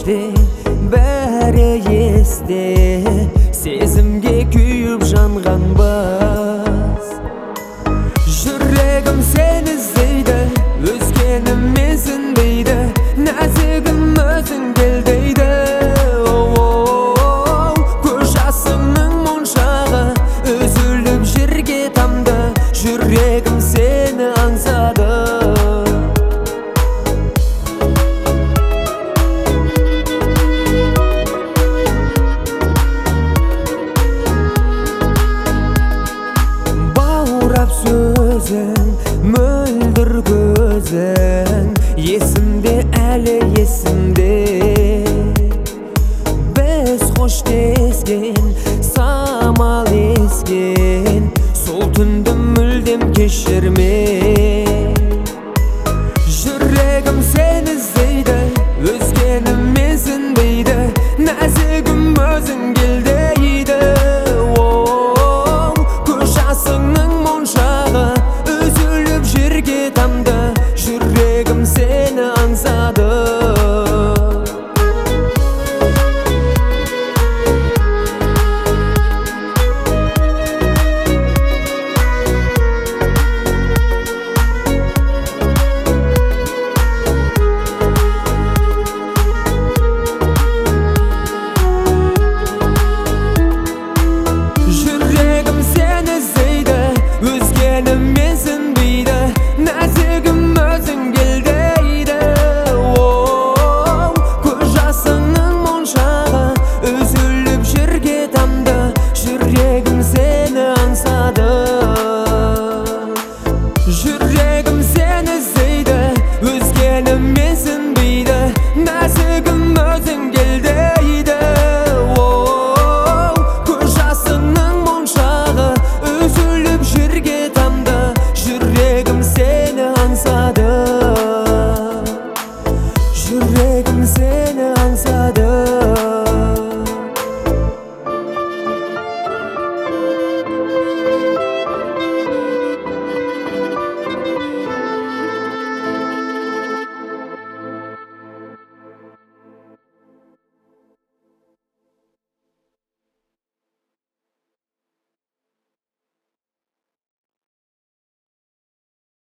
кеште, бәрі есте, сезімге күйіп жанғанбыз. Жүрегім сені іздейді, өзгені менсінбейді, нәзігім өзің кел дейді. Көз жасыңның моншағы үзіліп жерге тамды, жүрегім сені аңсады. Сөзің, мөлдір көзің, есімде, әлі есімде. Біз қоштескен, самал ескен, сол түнді мүлдем кешірме. Жүрегім сені іздейді, өзгені менсінбейді, нәзігім өзің кел дейді. Көз жасыңның моншағы үзіліп жерге тамды, жүрегім сені аңсады. Жүрегім сені іздейді, өзгені менсінбейді, нәзігім өзің кел дейді. Көз жасыңның моншағы үзіліп жерге тамды, жүрегім сені аңсады. Жүрегім сені іздейді, өзгені менсінбейді, нәзігім өзің кел дейді. Көз жасыңның моншағы үзіліп жерге тамды, жүрегім сені аңсады. Жүрегім сені